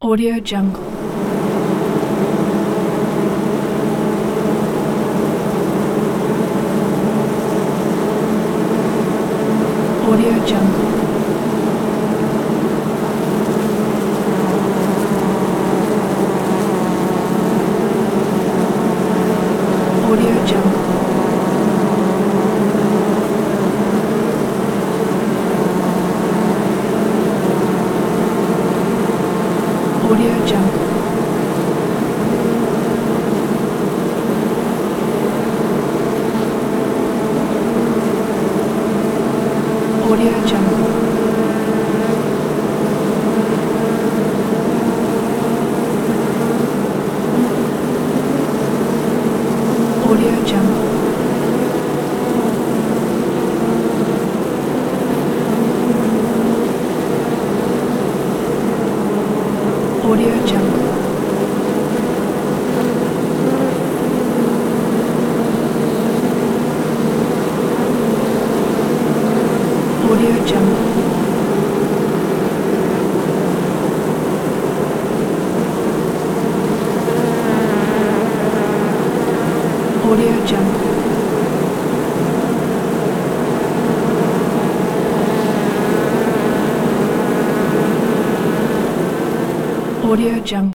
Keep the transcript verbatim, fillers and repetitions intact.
Audio Jungle. Audio Jungle. Audio Jungle. Audio Jungle. Audio Jungle. Audio Jungle. Audio Jungle. Audio Jungle. Audio Jungle. Audio Jungle.